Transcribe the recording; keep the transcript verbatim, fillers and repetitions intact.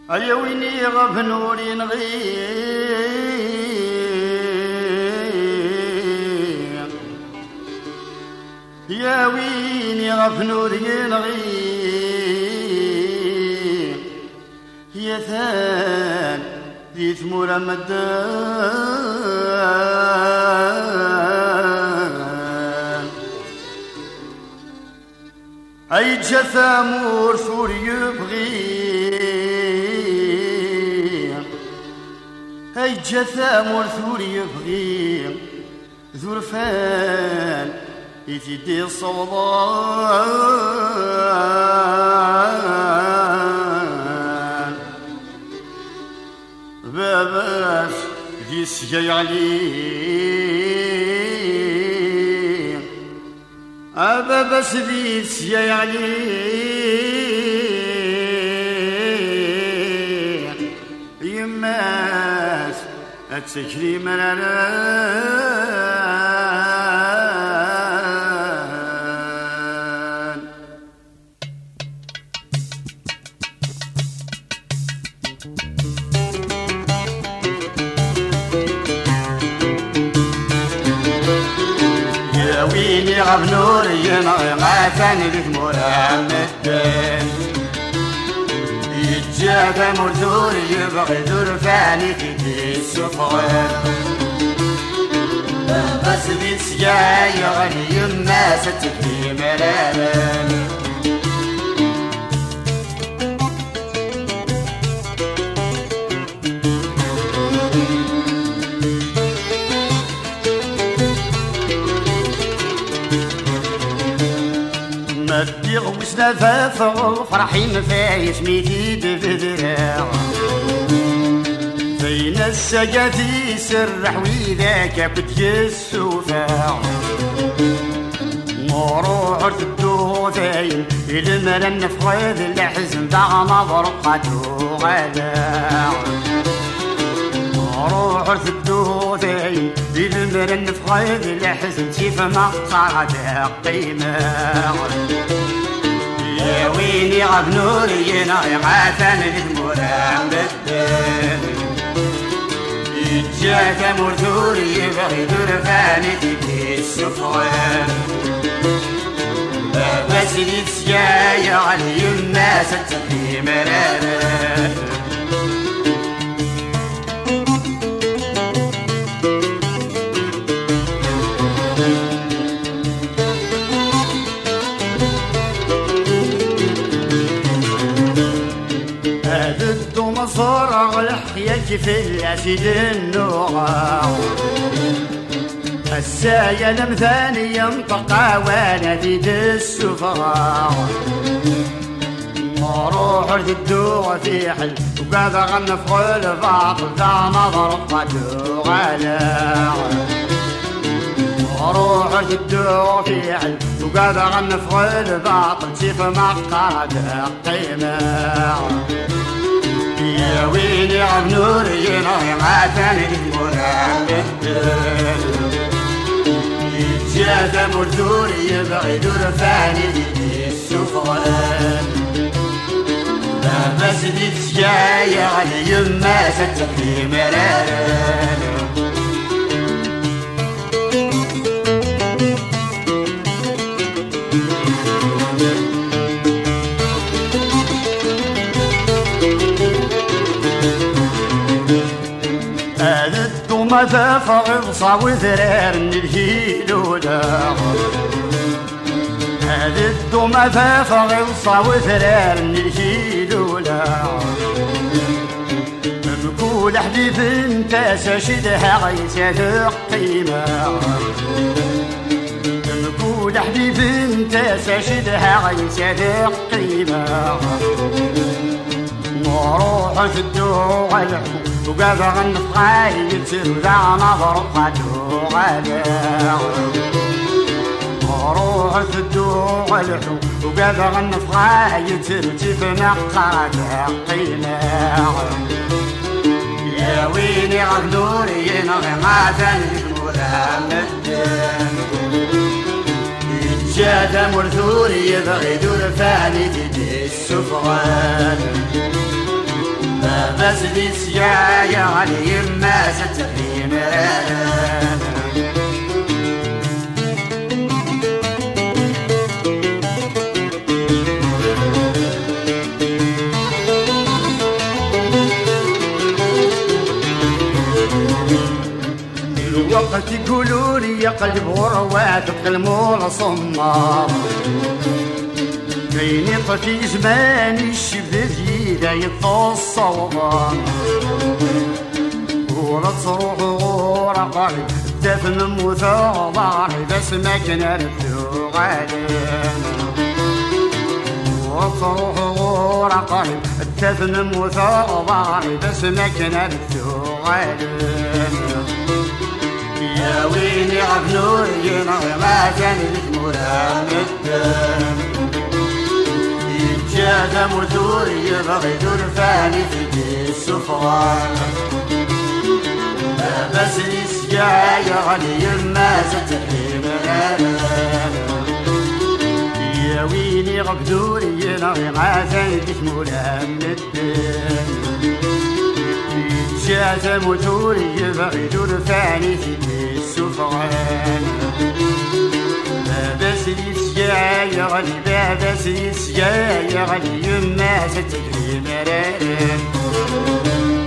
يا ويني غف نوري نغير، يا ويني غف نوري نغير، يا ثان ذي ثمور مدان، أي جثامور ثور يبغي، أي جثامور ثور يبغي، ذرفان يتدي الصوضان، باباس ذي سجاي عليه، باباس ذي سجاي عليه، يماس أتسكري مراران. يا ويلي غف نوري نغي غاثاني ذي ثمور مدان، يتجاثى مرثوري يبغي ذرفاني في السفغان، بس ذي سجاي غني يما ستكفي مراران. مدي غوسنا فافغ فرحين فايس ميتيد في ذراع، بين السجاثي سرح وذاك بدي السفاع، مروح الدوثين المرن في غيظ الحزن دع نظر قدو غلاع، مروح الدوثين المرن في غيظ الحزن كيف ما صار قيمة. يا ويني غف نوري نغي غاثاني ذي ثمور مدان، يتجاثى مرثوري يبغي ذرفاني في السفغان، بس ذي تسجاي على يما ستكفي مراران. صرغ الحياة في الأسد النوع، السايا لمثاني ينطق وانا في السفراع، مروح الدوغ في حل وقاعد غنف الباطل ذا نظر قدو غلاع، مروح الدوغ في حل وقاعد غنف الباطل كيف ما قاد قيمة. يا ويلي غف نوري نغي غاثاني ذي ثمور مدان، يتجاثى مرثوري يبغي ذرفاني في السفغان، بس ذي تسجاي على يما ستكفي مراران. ما فافغ صاو ذرار الهيلولا، هذا الدوما فافغ صاو ذرار الهيلولا، مقول حليف انت ساشدها غيسات قيمة، مقول حليف انت ساشدها غيسات قيمة، مروح الدوغ الحب وقاعد غنف غايت ذا نظر قدو غلاع، مروح الدوغ الحب وقاعد غنف غايت كيف نقرد قيمة. يا ويني غف نوري نغي غاثاني ذي ثمور مدان، يتجاثى مرثوري يبغي ذرفاني في السفغان، بس دي سيايا علي ما ستفي مرارا الوقت يقولوا لي يا قلب ورواتك المول صمام بيني طفي زماني الشباب يدا يطص وضام ولا تروح غورا قريب دفن موثى ضاري بس ما كان ردو غالي ولا تروح غورا قريب دفن موثى ضاري بس ما كان ردو غالي يا ويلي عبنور ينغي ما كان لك مرام الدم يتجاد موتور يبغي دور فاني في السفران بس نسيا يا غني ما ستحي ملالا يا ويلي عبنور ينغي ما كان لك مرام الدم جاز موتور يبغي دور ثاني في السفران بس يسيا يا غني بس يسيا يا غني ما ستجري مرارا